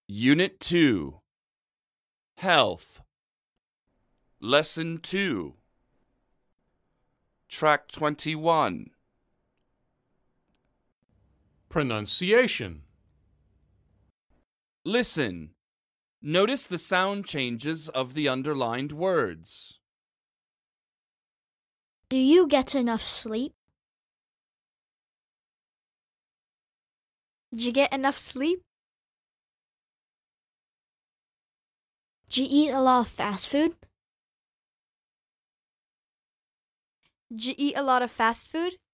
Unit 2 Health Lesson 2 Track 21 Pronunciation. Listen. Notice the sound changes of the underlined words. Do you get enough sleep? Did you get enough sleep? Do you eat a lot of fast food? Did you eat a lot of fast food?